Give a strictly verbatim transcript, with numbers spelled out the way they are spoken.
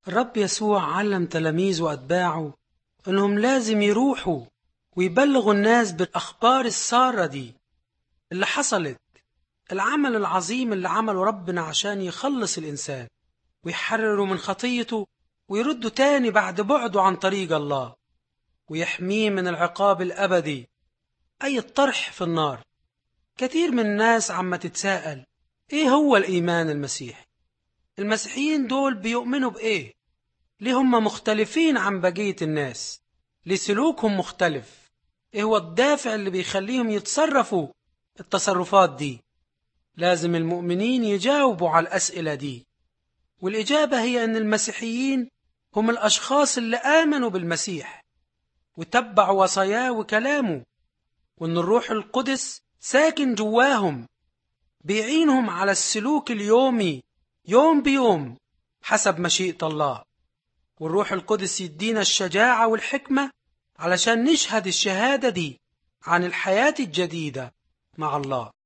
الرب يسوع علم تلاميذه وأتباعه إنهم لازم يروحوا ويبلغوا الناس بالأخبار السارة دي اللي حصلت، العمل العظيم اللي عمله ربنا عشان يخلص الإنسان ويحرره من خطيته ويرده تاني بعد بعده عن طريق الله ويحميه من العقاب الأبدي، أي الطرح في النار. كثير من الناس عم تتساءل إيه هو الإيمان المسيحي؟ المسيحيين دول بيؤمنوا بإيه؟ ليه هم مختلفين عن بقية الناس؟ ليه سلوكهم مختلف؟ إيه هو الدافع اللي بيخليهم يتصرفوا التصرفات دي؟ لازم المؤمنين يجاوبوا على الأسئلة دي، والإجابة هي أن المسيحيين هم الأشخاص اللي آمنوا بالمسيح وتبعوا وصاياه وكلامه، وأن الروح القدس ساكن جواهم بيعينهم على السلوك اليومي يوم بيوم حسب مشيئة الله. والروح القدس يدينا الشجاعة والحكمة علشان نشهد الشهادة دي عن الحياة الجديدة مع الله.